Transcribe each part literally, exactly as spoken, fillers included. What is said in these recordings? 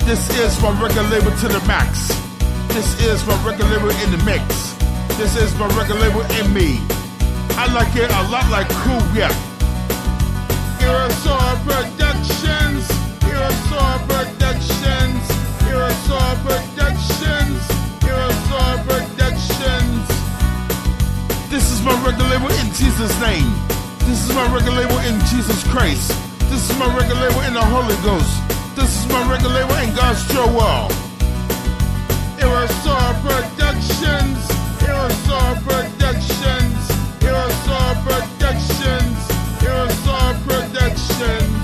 This is my record label to the max. This is my record label in the mix. This is my record label in me. I like it a lot like Cool Whip. Aerosol Productions. Aerosol Productions. Aerosol Productions. Aerosol Productions. This is my record label in Jesus' name. This is my record label in Jesus Christ. This is my record label in the Holy Ghost. This is my record label in God's true world. Aerosol Productions. Aerosol Productions. Aerosol Productions. Aerosol Productions.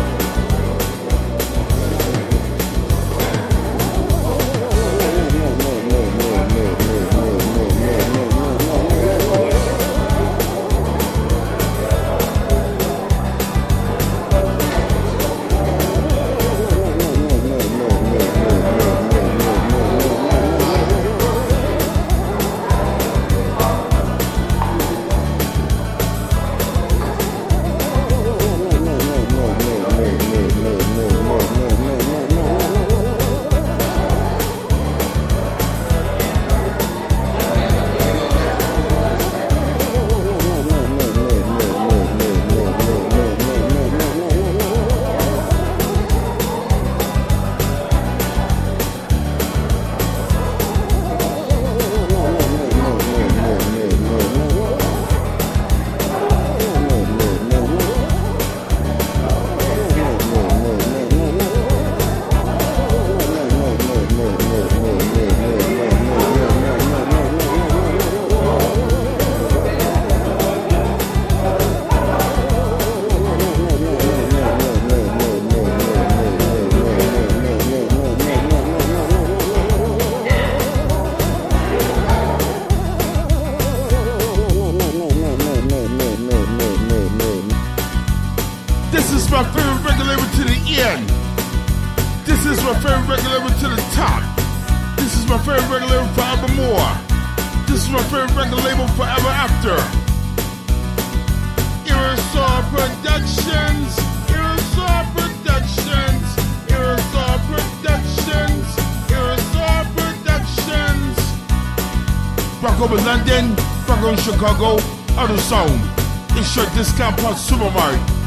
This is my favorite record label to the end. This is my favorite record label to the top. This is my favorite record label forevermore. This is my favorite record label forever after. Aerosol Productions. Aerosol Productions. Aerosol Productions. Aerosol Productions. Rock over London. Rock over Chicago. Auto Zone. It's your discount plus supermarket.